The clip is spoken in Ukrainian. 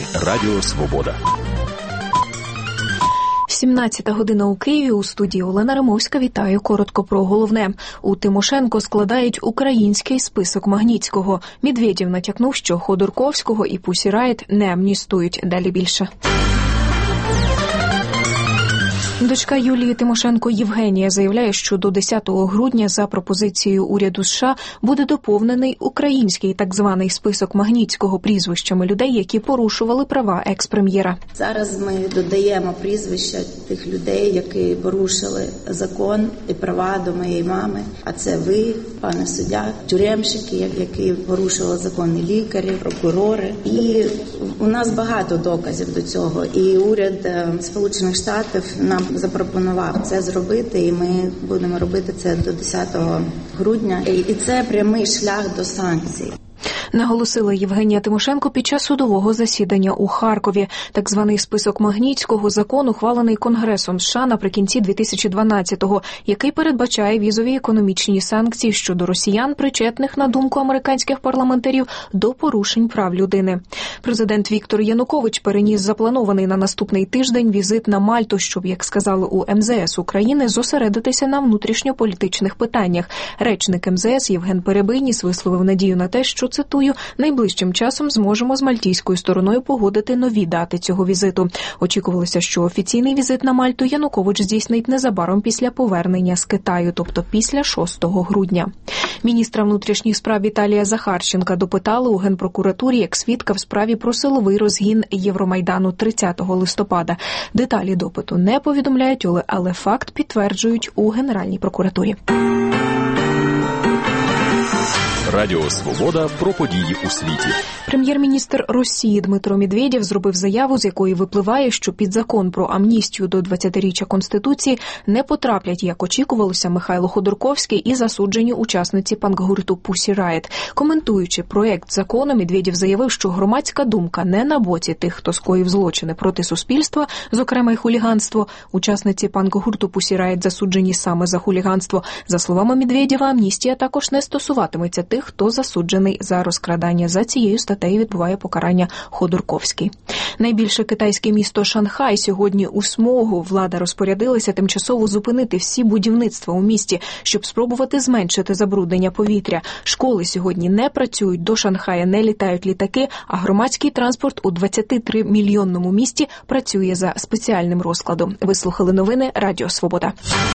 Новини Радіо Свобода. 17 година у Києві. У студії Олена Римовська. Вітаю. Коротко про головне. У Тимошенко складають український список Магнітського. Медведєв натякнув, що Ходорковського і Пусі Райт не амністують. Далі більше. Дочка Юлії Тимошенко Євгенія заявляє, що до 10 грудня за пропозицією уряду США буде доповнений український так званий список Магнітського прізвищами людей, які порушували права екс-прем'єра. Зараз ми додаємо прізвища тих людей, які порушили закон і права до моєї мами. А це ви, пане суддя, тюремщики, які порушували закон, і лікарі, прокурори. І у нас багато доказів до цього. І уряд Сполучених Штатів нам запропонував це зробити, і ми будемо робити це до 10 грудня. І це прямий шлях до санкцій. Наголосила Євгенія Тимошенко під час судового засідання у Харкові. Так званий список Магнітського закон ухвалений Конгресом США наприкінці 2012-го, який передбачає візові економічні санкції щодо росіян, причетних, на думку американських парламентарів, до порушень прав людини. Президент Віктор Янукович переніс запланований на наступний тиждень візит на Мальту, щоб, як сказали у МЗС України, зосередитися на внутрішньополітичних питаннях. Речник МЗС Євген Перебийніс висловив надію на те, що, цитую, найближчим часом зможемо з мальтійською стороною погодити нові дати цього візиту. Очікувалося, що офіційний візит на Мальту Янукович здійснить незабаром після повернення з Китаю, тобто після 6 грудня. Міністра внутрішніх справ Віталія Захарченка допитали у Генпрокуратурі як свідка в справі про силовий розгін Євромайдану 30 листопада. Деталі допиту не повідомляють, але факт підтверджують у Генеральній прокуратурі. Радіо Свобода про події у світі. Прем'єр-міністр Росії Дмитро Медведєв зробив заяву, з якої випливає, що під закон про амністію до 20-річчя Конституції не потраплять, як очікувалося, Михайло Ходорковський і засуджені учасниці панк-гурту Пусі Райт. Коментуючи проєкт закону, Медведєв заявив, що громадська думка не на боці тих, хто скоїв злочини проти суспільства, зокрема й хуліганство. Учасниці панк-гурту Пусі Райт засуджені саме за хуліганство. За словами Медведєва, амністія також не стосуватиметься тих, хто засуджений за розкрадання. За цією статтею відбуває покарання Ходорковський. Найбільше китайське місто Шанхай сьогодні у смогу. Влада розпорядилася тимчасово зупинити всі будівництва у місті, щоб спробувати зменшити забруднення повітря. Школи сьогодні не працюють, до Шанхая не літають літаки, а громадський транспорт у 23-мільйонному місті працює за спеціальним розкладом. Ви слухали новини Радіо Свобода.